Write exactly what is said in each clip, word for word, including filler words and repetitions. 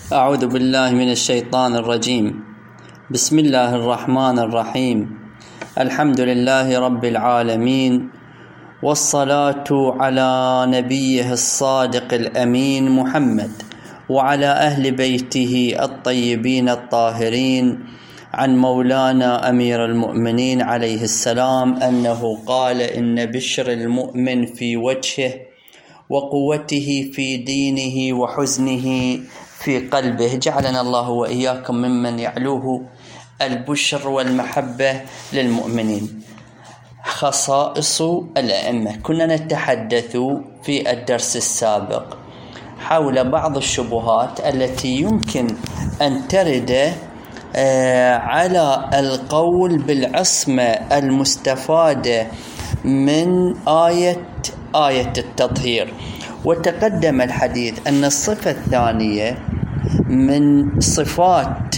أعوذ بالله من الشيطان الرجيم. بسم الله الرحمن الرحيم. الحمد لله رب العالمين، والصلاة على نبيه الصادق الأمين محمد وعلى أهل بيته الطيبين الطاهرين، عن مولانا أمير المؤمنين عليه السلام أنه قال: إن بشر المؤمن في وجهه، وقوته في دينه، وحزنه في قلبه. جعلنا الله وإياكم ممن يعلوه البشر والمحبة للمؤمنين. خصائص الأئمة. كنا نتحدث في الدرس السابق حول بعض الشبهات التي يمكن أن ترد على القول بالعصمة المستفادة من آية آية التطهير. وتقدم الحديث أن الصفة الثانية من صفات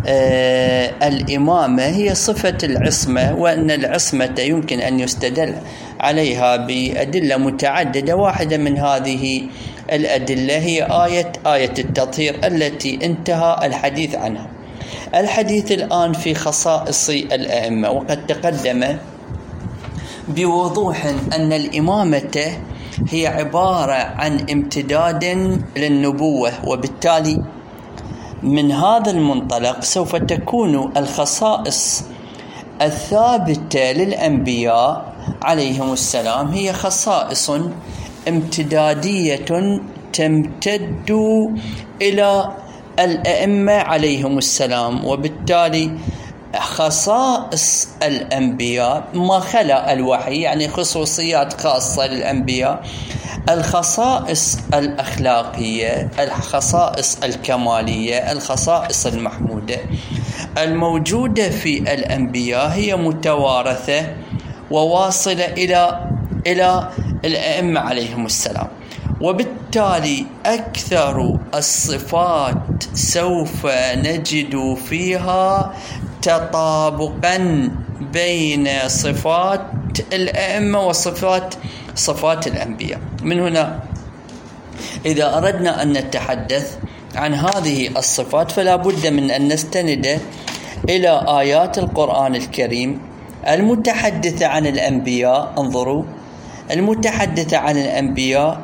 آه الإمامة هي صفة العصمة، وأن العصمة يمكن أن يستدل عليها بأدلة متعددة. واحدة من هذه الأدلة هي آية آية التطهير التي انتهى الحديث عنها. الحديث الآن في خصائص الأئمة، وقد تقدم بوضوح أن الإمامة هي عبارة عن امتداد للنبوة، وبالتالي من هذا المنطلق سوف تكون الخصائص الثابتة للأنبياء عليهم السلام هي خصائص امتدادية تمتد إلى الأئمة عليهم السلام. وبالتالي خصائص الأنبياء ما خلا الوحي، يعني خصوصيات خاصة للأنبياء، الخصائص الأخلاقية، الخصائص الكمالية، الخصائص المحمودة الموجودة في الأنبياء هي متوارثة وواصلة إلى إلى الأئمة عليهم السلام. وبالتالي أكثر الصفات سوف نجد فيها تطابقا بين صفات الأئمة وصفات صفات الأنبياء. من هنا إذا أردنا أن نتحدث عن هذه الصفات فلا بد من أن نستند إلى آيات القرآن الكريم المتحدثة عن الأنبياء. انظروا، المتحدثة عن الأنبياء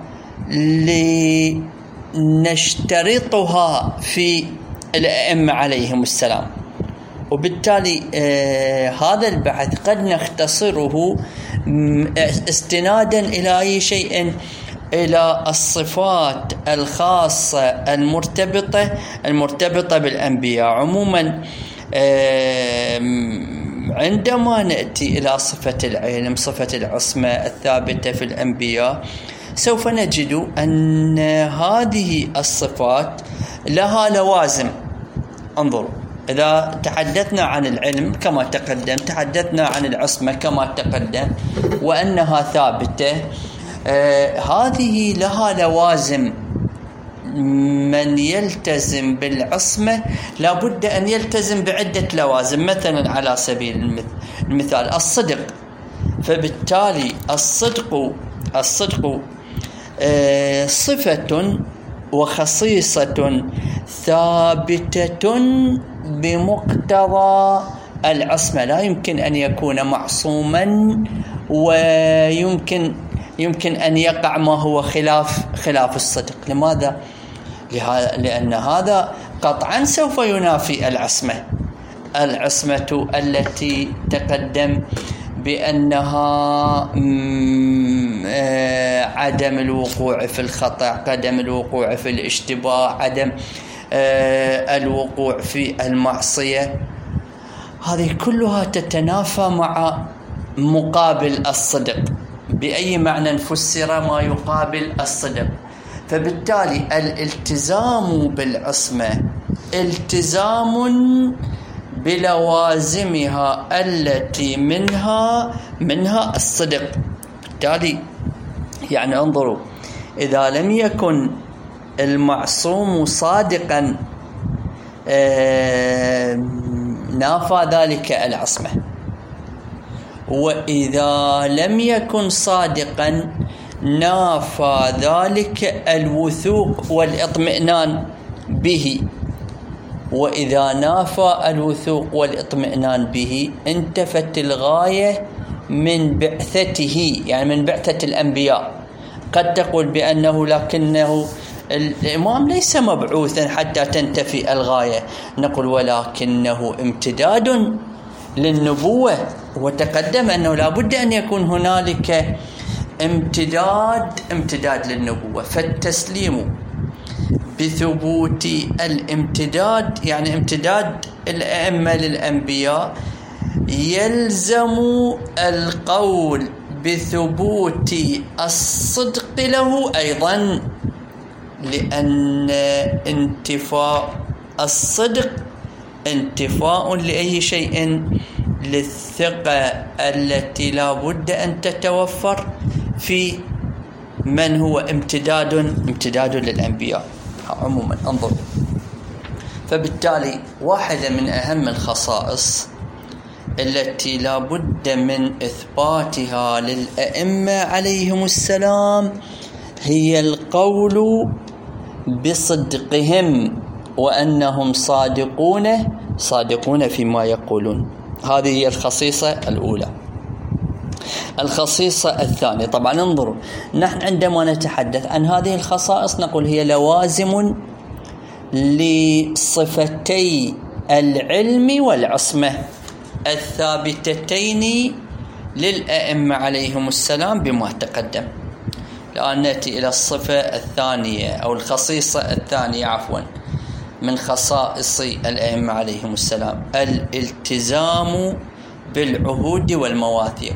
لنشترطها في الأئمة عليهم السلام. وبالتالي آه هذا البحث قد نختصره استنادا إلى أي شيء إلى الصفات الخاصة المرتبطة المرتبطة بالأنبياء عموما. آه عندما نأتي إلى صفة العلم، صفة العصمة الثابتة في الأنبياء، سوف نجد أن هذه الصفات لها لوازم. انظروا، إذا تحدثنا عن العلم كما تقدم، تحدثنا عن العصمة كما تقدم، وأنها ثابتة، آه هذه لها لوازم. من يلتزم بالعصمة لابد أن يلتزم بعدة لوازم. مثلا على سبيل المثال الصدق، فبالتالي الصدق الصدق آه صفة وخصيصة ثابتة بمقتضى العصمة. لا يمكن أن يكون معصوما ويمكن يمكن أن يقع ما هو خلاف خلاف الصدق. لماذا؟ لأن هذا قطعا سوف ينافي العصمة العصمة التي تقدم بأنها عدم الوقوع في الخطأ، عدم الوقوع في الاشتباه، عدم الوقوع في المعصية. هذه كلها تتنافى مع مقابل الصدق. بأي معنى فسر ما يقابل الصدق؟ فبالتالي الالتزام بالعصمة التزام بلوازمها التي منها منها الصدق. بالتالي يعني انظروا، إذا لم يكن المعصوم صادقا نافى ذلك العصمة، وإذا لم يكن صادقا نافى ذلك الوثوق والاطمئنان به، وإذا نافى الوثوق والاطمئنان به انتفت الغاية من بعثته، يعني من بعثة الأنبياء. قد تقول بأنه لكنه الإمام ليس مبعوثا حتى تنتفي الغاية، نقول ولكنه امتداد للنبوة، وتقدم أنه لا بد أن يكون هنالك امتداد امتداد للنبوة. فالتسليم بثبوت الامتداد، يعني امتداد الأئمة للأنبياء، يلزم القول بثبوت الصدق له أيضا، لأن انتفاء الصدق انتفاء لأي شيء؟ للثقة التي لا بد أن تتوفر في من هو امتداد امتداد للأنبياء عموما. انظر، فبالتالي واحدة من أهم الخصائص التي لا بد من إثباتها للأئمة عليهم السلام هي القول بصدقهم، وأنهم صادقون صادقون فيما يقولون. هذه هي الخصيصة الأولى. الخصيصة الثانية، طبعا انظروا، نحن عندما نتحدث عن هذه الخصائص نقول هي لوازم لصفتي العلم والعصمة الثابتتين للأئمة عليهم السلام بما تقدم. الآن نأتي إلى الصفة الثانية أو الخصيصة الثانية عفوا من خصائص الأئمة عليهم السلام، الالتزام بالعهود والمواثيق.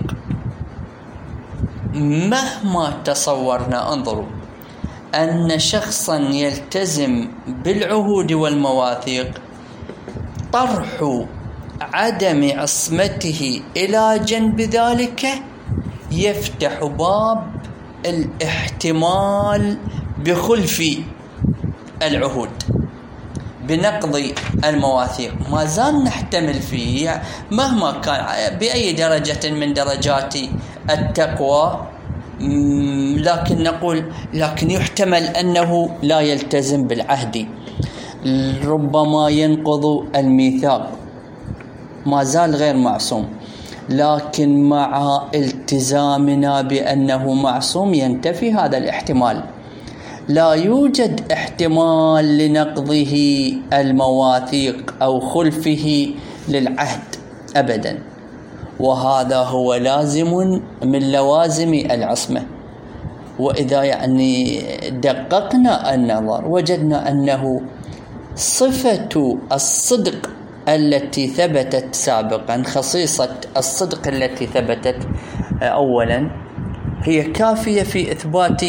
مهما تصورنا، انظروا، أن شخصا يلتزم بالعهود والمواثيق، طرح عدم عصمته إلى جنب ذلك يفتح باب الاحتمال بخلف العهود، بنقض المواثيق. ما زال نحتمل فيه مهما كان بأي درجة من درجات التقوى، لكن نقول لكن يحتمل أنه لا يلتزم بالعهد، ربما ينقض الميثاق، ما زال غير معصوم. لكن مع التزامنا بأنه معصوم ينتفي هذا الاحتمال، لا يوجد احتمال لنقضه المواثيق أو خلفه للعهد أبدا، وهذا هو لازم من لوازم العصمة. وإذا يعني دققنا النظر وجدنا أنه صفة الصدق التي ثبتت سابقا، خصيصة الصدق التي ثبتت أولا، هي كافية في إثبات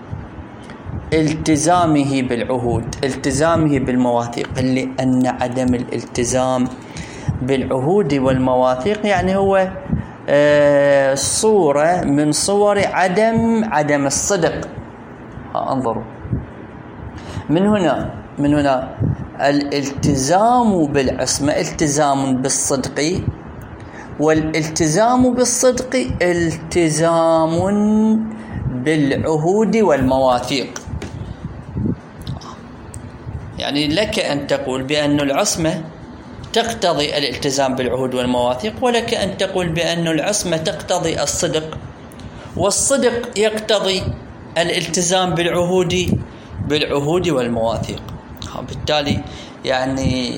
التزامه بالعهود، التزامه بالمواثيق، لأن عدم الالتزام بالعهود والمواثيق يعني هو صورة من صور عدم عدم الصدق. انظروا، من هنا من هنا الالتزام بالعصمة التزام بالصدق، والالتزام بالصدق التزام بالعهود والمواثيق. يعني لك أن تقول بأن العصمة تقتضي الالتزام بالعهود والمواثيق، ولك أن تقول بأن العصمة تقتضي الصدق، والصدق يقتضي الالتزام بالعهود بالعهود والمواثيق. بالتالي يعني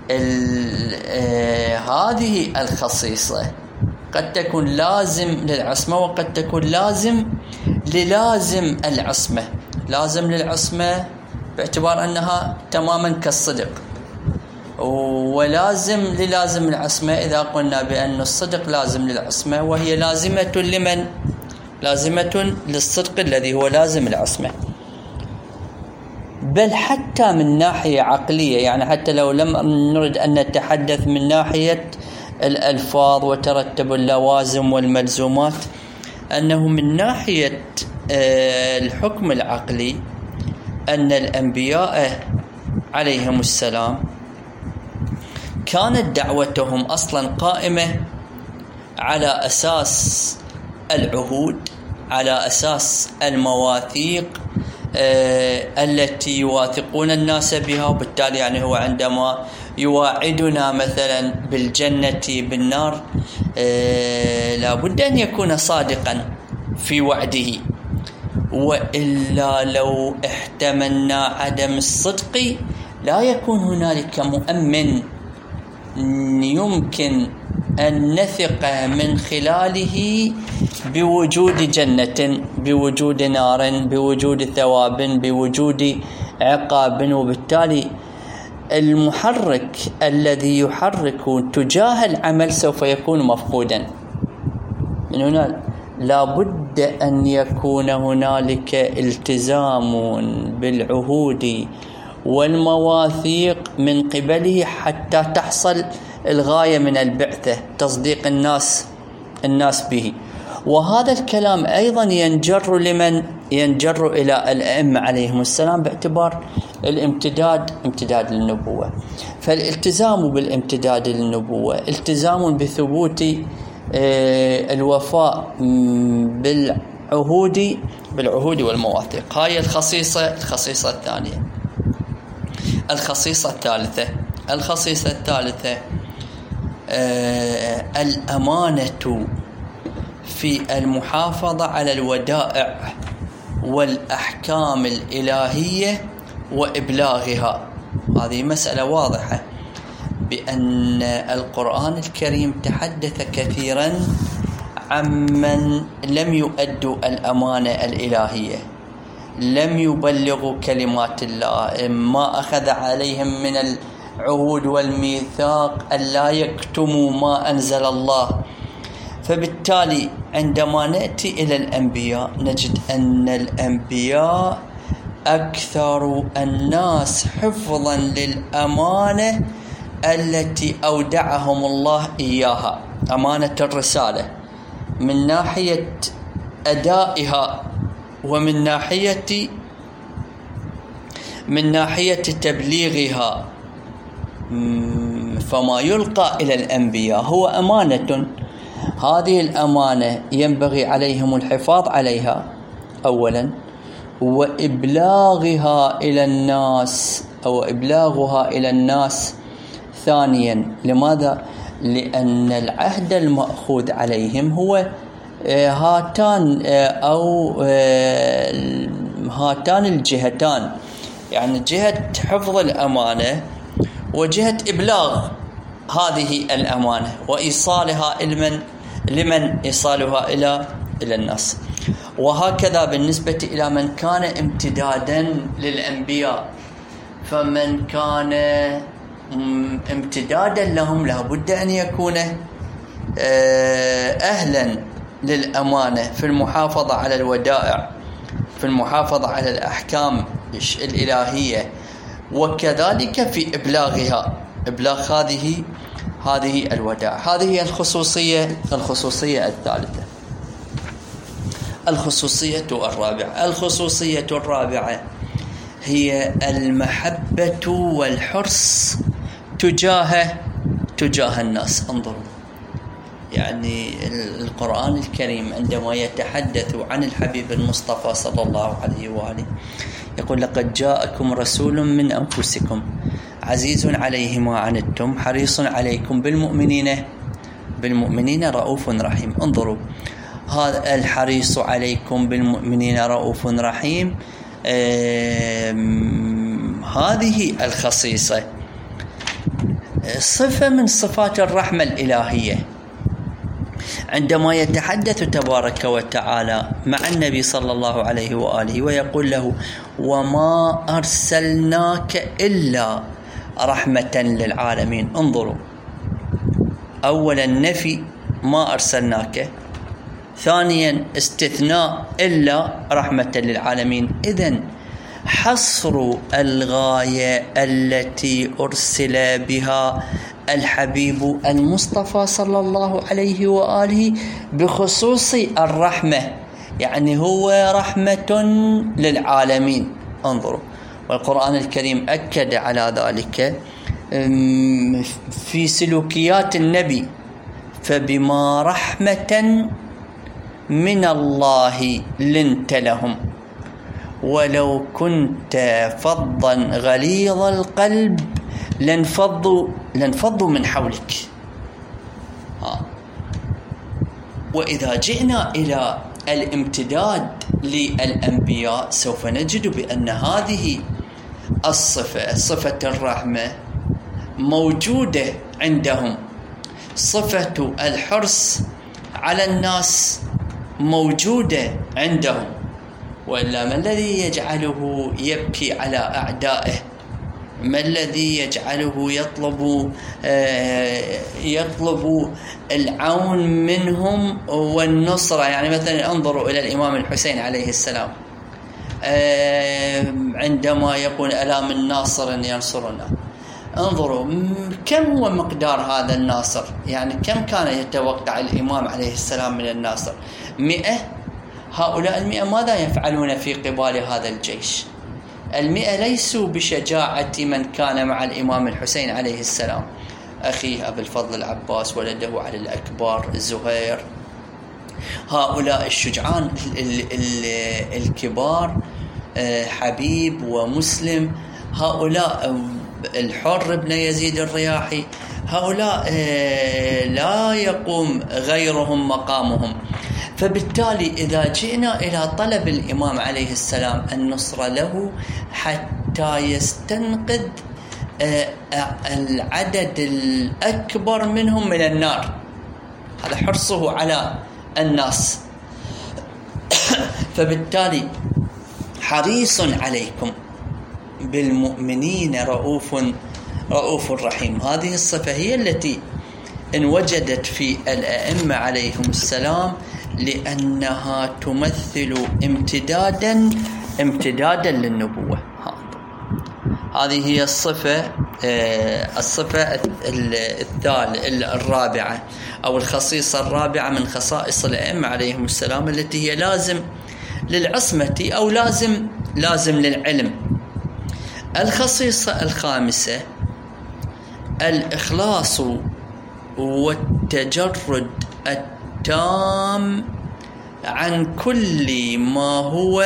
آه هذه الخصيصة قد تكون لازم للعصمة وقد تكون لازم للازم العصمة، لازم للعصمة باعتبار أنها تماما كالصدق، ولازم للازم العصمة إذا قلنا بأن الصدق لازم للعصمة، وهي لازمة لمن؟ لازمة للصدق الذي هو لازم العصمة. بل حتى من ناحية عقلية، يعني حتى لو لم نرد أن نتحدث من ناحية الألفاظ وترتب اللوازم والملزومات، أنه من ناحية الحكم العقلي أن الأنبياء عليهم السلام كانت دعوتهم أصلا قائمة على أساس العهود، على أساس المواثيق التي يواثقون الناس بها، وبالتالي يعني هو عندما يواعدنا مثلا بالجنة بالنار لا بد أن يكون صادقا في وعده، وإلا لو احتملنا عدم الصدق لا يكون هنالك مؤمن يمكن أن نثق من خلاله بوجود جنة، بوجود نار، بوجود ثواب، بوجود عقاب. وبالتالي المحرك الذي يحرك تجاه العمل سوف يكون مفقودا. من هنا لا بد أن يكون هنالك التزام بالعهود والمواثيق من قبله حتى تحصل الغاية من البعثة، تصديق الناس الناس به. وهذا الكلام أيضا ينجر لمن ينجر إلى الأئمة عليهم السلام باعتبار الامتداد امتداد للنبوة. فالالتزام بالامتداد للنبوة التزام بثبوت الوفاء بالعهود بالعهود والمواثيق. هاي الخصيصة الخصيصة الثانية. الخصيصة الثالثة الخصيصة الثالثة آه الأمانة في المحافظة على الودائع والأحكام الإلهية وإبلاغها. هذه مسألة واضحة بأن القرآن الكريم تحدث كثيرا عمن لم يؤدوا الأمانة الإلهية، لم يبلغوا كلمات الله، ما أخذ عليهم من العهود والميثاق ألا يكتموا ما أنزل الله. فبالتالي عندما نأتي إلى الأنبياء نجد أن الأنبياء أكثر الناس حفظا للأمانة التي أودعهم الله إياها، أمانة الرسالة من ناحية أدائها ومن ناحية من ناحية تبليغها. فما يلقى إلى الأنبياء هو أمانة، هذه الأمانة ينبغي عليهم الحفاظ عليها أولا، وإبلاغها إلى الناس أو إبلاغها إلى الناس ثانيا. لماذا؟ لأن العهد المأخوذ عليهم هو هاتان أو هاتان الجهتان، يعني جهة حفظ الأمانة وجهة إبلاغ هذه الأمانة وإيصالها لمن لمن إيصالها إلى إلى الناس. وهكذا بالنسبة إلى من كان امتدادا للأنبياء، فمن كان امتدادا لهم لابد أن يكون أهلا للأمانة في المحافظة على الودائع، في المحافظة على الأحكام الإلهية، وكذلك في إبلاغها، إبلاغ هذه هذه الودائع. هذه الخصوصية الخصوصية الثالثة. الخصوصية الرابعة الخصوصية الرابعة هي المحبة والحرص تجاه تجاه الناس. انظروا، يعني القرآن الكريم عندما يتحدث عن الحبيب المصطفى صلى الله عليه وآله يقول: لقد جاءكم رسول من أنفسكم عزيز عليه ما عنتم حريص عليكم بالمؤمنين بالمؤمنين رؤوف رحيم. انظروا، هذا الحريص عليكم بالمؤمنين رؤوف رحيم، هذه الخصيصة صفة من صفات الرحمة الإلهية. عندما يتحدث تبارك وتعالى مع النبي صلى الله عليه وآله ويقول له: وما أرسلناك إلا رحمة للعالمين. انظروا، أولا نفي ما أرسلناك، ثانيا استثناء إلا رحمة للعالمين. إذن حصر الغاية التي أرسل بها الحبيب المصطفى صلى الله عليه وآله بخصوص الرحمة، يعني هو رحمة للعالمين. انظروا، والقرآن الكريم أكد على ذلك في سلوكيات النبي: فبما رحمة من الله لنت لهم ولو كنت فظا غليظ القلب لانفضوا لانفضوا من حولك. ها. وإذا جئنا إلى الامتداد للأنبياء سوف نجد بأن هذه الصفة، صفة الرحمة، موجودة عندهم، صفة الحرص على الناس موجودة عندهم. وإلا ما الذي يجعله يبكي على أعدائه؟ ما الذي يجعله يطلب يطلب العون منهم والنصرة؟ يعني مثلا انظروا إلى الإمام الحسين عليه السلام عندما يقول ألا من ناصر ينصرنا. انظروا كم هو مقدار هذا الناصر، يعني كم كان يتوقع الإمام عليه السلام من الناصر؟ مئة. هؤلاء المئة ماذا يفعلون في قبال هذا الجيش؟ المئة ليسوا بشجاعة من كان مع الإمام الحسين عليه السلام، أخيه أبو الفضل العباس، ولده علي الأكبر زهير، هؤلاء الشجعان الكبار، حبيب ومسلم، هؤلاء الحر بن يزيد الرياحي، هؤلاء لا يقوم غيرهم مقامهم. فبالتالي إذا جئنا إلى طلب الإمام عليه السلام النصر له حتى يستنقذ العدد الأكبر منهم من النار، هذا حرصه على الناس، فبالتالي حريص عليكم بالمؤمنين رؤوف رؤوف رحيم. هذه الصفة هي التي انوجدت في الأئمة عليهم السلام لأنها تمثل امتدادا امتدادا للنبوة. هذه هي الصفة الصفة الرابعة أو الخصيصة الرابعة من خصائص الأئمة عليهم السلام، التي هي لازم للعصمة أو لازم لازم للعلم. الخصيصة الخامسة الإخلاص والتجرد التام عن كل ما هو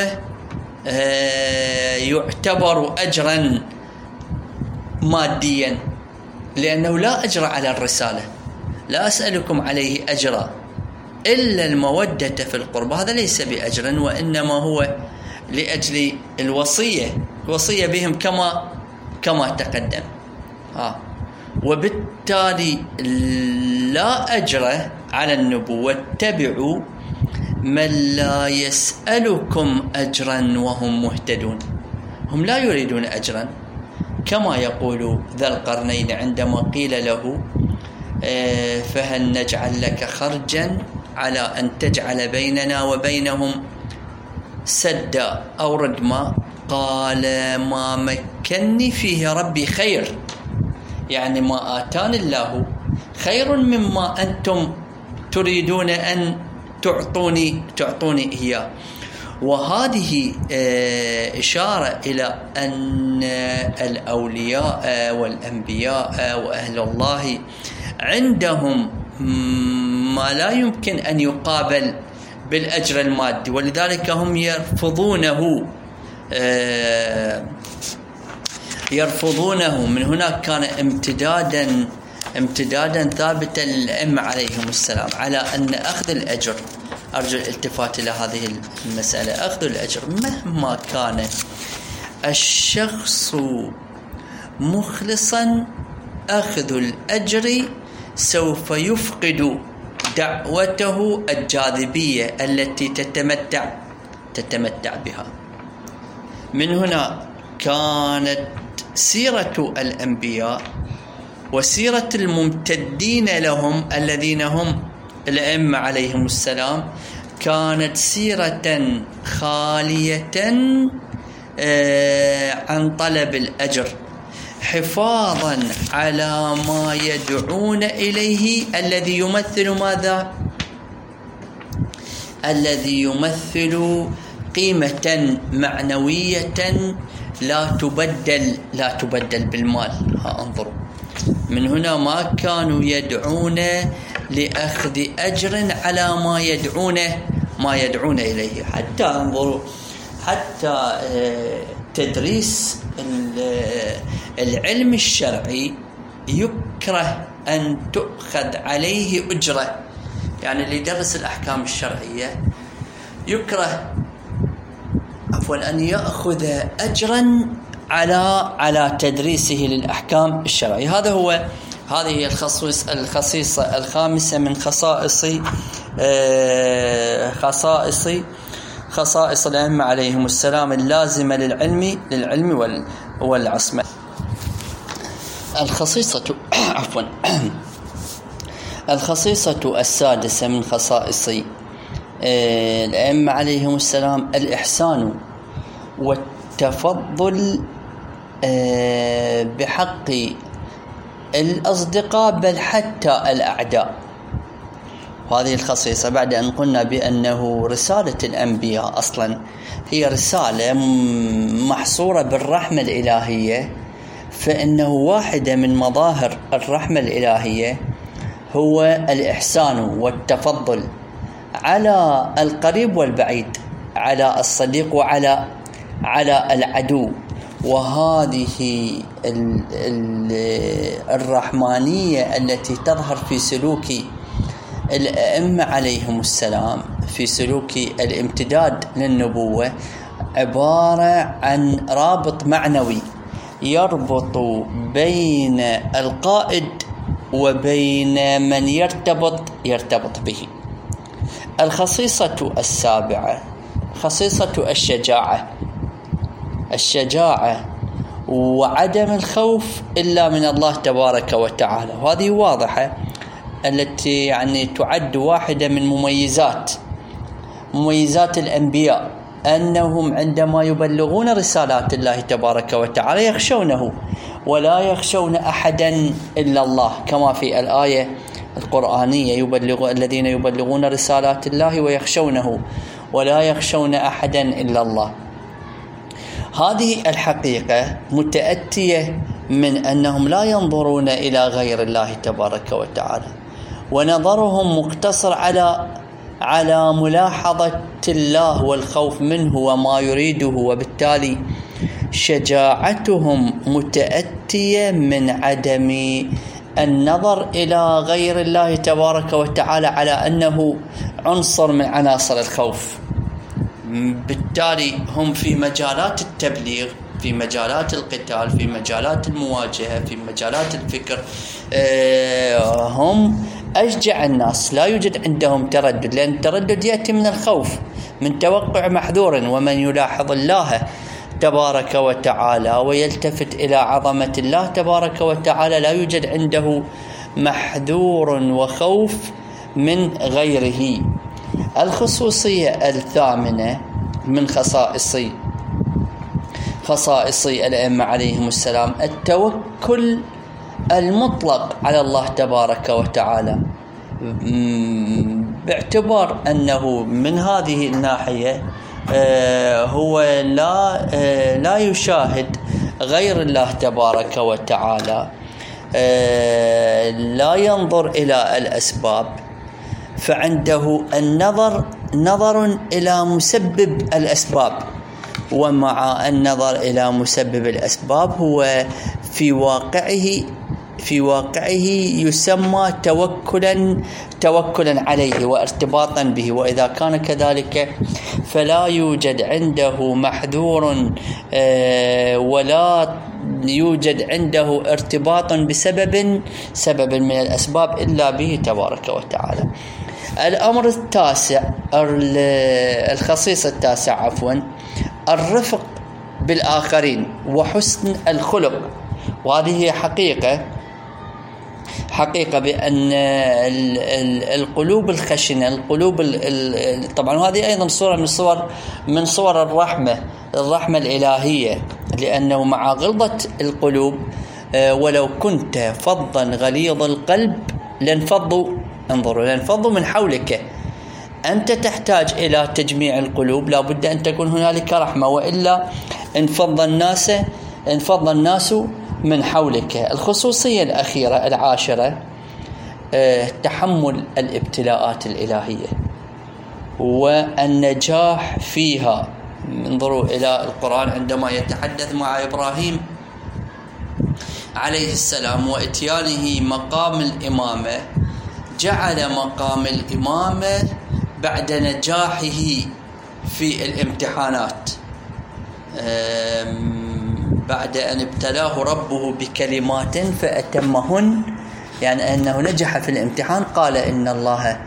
يعتبر أجرا ماديا، لأنه لا أجر على الرسالة، لا أسألكم عليه أجرا إلا المودة في القرب، هذا ليس بأجر، وإنما هو لأجل الوصية، الوصية بهم كما كما تقدم. ها. وبالتالي لا أجر على النبوة. اتبعوا من لا يسألكم أجرا وهم مهتدون، هم لا يريدون أجرا، كما يقول ذا القرنين عندما قيل له فهل نجعل لك خرجا على أن تجعل بيننا وبينهم سدا أو ردما، قال ما مكنني فيه ربي خير، يعني ما آتاني الله خير مما أنتم تريدون أن تعطوني تعطوني إياه. وهذه إشارة إلى أن الأولياء والأنبياء وأهل الله عندهم ما لا يمكن أن يقابل بالأجر المادي، ولذلك هم يرفضونه يرفضونه من هناك كان امتدادا امتدادا ثابتا للأئمة عليهم السلام على أن أخذ الأجر، أرجو الالتفات إلى هذه المسألة، أخذ الأجر مهما كان الشخص مخلصا، أخذ الأجر سوف يفقد دعوته الجاذبية التي تتمتع تتمتع بها. من هنا كانت سيرة الأنبياء وسيرة الممتدين لهم الذين هم الأئمة عليهم السلام كانت سيرة خالية عن طلب الأجر، حفاظا على ما يدعون إليه الذي يمثل ماذا؟ الذي يمثل قيمة معنوية لا تبدل لا تبدل بالمال. ها انظروا، من هنا ما كانوا يدعون لأخذ أجر على ما يدعون ما يدعون إليه. حتى انظروا حتى تدريس العلم الشرعي يكره أن تؤخذ عليه أجرة، يعني اللي يدرس الأحكام الشرعية يكره عفوا أن يأخذ أجرا على على تدريسه للأحكام الشرعية. هذا هو هذه هي الخصيص الخصيصة الخامسة من خصائص خصائص خصائص الأئمة عليهم السلام اللازمة للعلم للعلم والعصمة. الخصيصة عفوا الخصيصة السادسة من خصائص الأئمة عليهم السلام الإحسان والتفضل بحق الأصدقاء بل حتى الأعداء. وهذه الخصيصة بعد أن قلنا بأنه رسالة الأنبياء أصلا هي رسالة محصورة بالرحمة الإلهية، فإنه واحدة من مظاهر الرحمة الإلهية هو الإحسان والتفضل على القريب والبعيد، على الصديق وعلى على العدو. وهذه الرحمانية التي تظهر في سلوك الأئمة عليهم السلام، في سلوك الامتداد للنبوة، عبارة عن رابط معنوي يربط بين القائد وبين من يرتبط يرتبط به. الخصيصة السابعة خصيصة الشجاعة الشجاعة وعدم الخوف إلا من الله تبارك وتعالى. وهذه واضحة التي يعني تعد واحدة من مميزات مميزات الأنبياء، أنهم عندما يبلغون رسالات الله تبارك وتعالى يخشونه ولا يخشون أحدا إلا الله، كما في الآية القرآنية يبلغ الذين يبلغون رسالات الله ويخشونه ولا يخشون أحدا إلا الله. هذه الحقيقة متأتية من أنهم لا ينظرون إلى غير الله تبارك وتعالى، ونظرهم مقتصر على على ملاحظة الله والخوف منه وما يريده، وبالتالي شجاعتهم متأتية من عدم النظر إلى غير الله تبارك وتعالى على أنه عنصر من عناصر الخوف. بالتالي هم في مجالات التبليغ، في مجالات القتال، في مجالات المواجهة، في مجالات الفكر هم أشجع الناس، لا يوجد عندهم تردد، لأن التردد يأتي من الخوف، من توقع محذور. ومن يلاحظ الله تبارك وتعالى ويلتفت إلى عظمة الله تبارك وتعالى لا يوجد عنده محذور وخوف من غيره. الخصوصية الثامنة من خصائص خصائص الأئمة عليهم السلام التوكل المطلق على الله تبارك وتعالى، باعتبار أنه من هذه الناحية هو لا لا يشاهد غير الله تبارك وتعالى، لا ينظر إلى الأسباب، فعنده النظر نظر إلى مسبب الأسباب. ومع النظر إلى مسبب الأسباب هو في واقعه في واقعه يسمى توكلا توكلا عليه وارتباطا به. وإذا كان كذلك فلا يوجد عنده محذور ولا يوجد عنده ارتباط بسبب سبب من الأسباب إلا به تبارك وتعالى. الأمر التاسع الخصيصة التاسع عفوا الرفق بالآخرين وحسن الخلق. وهذه هي حقيقة حقيقة بأن القلوب الخشنة، القلوب طبعا هذه أيضا صورة من صور من صور الرحمة الرحمة الإلهية، لأنه مع غلظة القلوب ولو كنت فظا غليظ القلب لانفضوا انظروا لانفضوا من حولك. أنت تحتاج إلى تجميع القلوب، لا بد أن تكون هنالك رحمة، وإلا انفض الناس انفض الناس من حولك. الخصوصية الأخيرة العاشرة تحمل الابتلاءات الإلهية والنجاح فيها انظروا إلى القرآن عندما يتحدث مع إبراهيم عليه السلام وإتيانه مقام الإمامة، جعل مقام الإمامة بعد نجاحه في الامتحانات، بعد أن ابتلاه ربه بكلمات فأتمهن، يعني أنه نجح في الامتحان، قال إن الله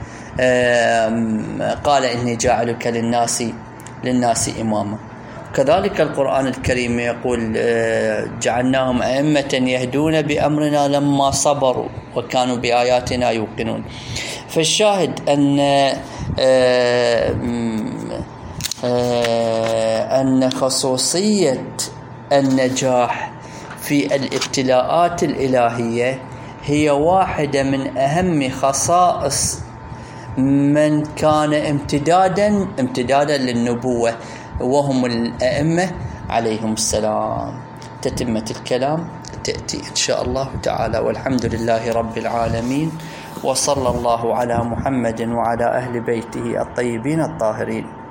قال إني جاعلك للناس للناس إماما. كذلك القرآن الكريم يقول جعلناهم أئمة يهدون بأمرنا لما صبروا وكانوا بآياتنا يوقنون. فالشاهد أن أن خصوصية النجاح في الابتلاءات الإلهية هي واحدة من أهم خصائص من كان امتدادا امتدادا للنبوة، وهم الأئمة عليهم السلام. تتمة الكلام تأتي إن شاء الله تعالى، والحمد لله رب العالمين، وصلى الله على محمد وعلى أهل بيته الطيبين الطاهرين.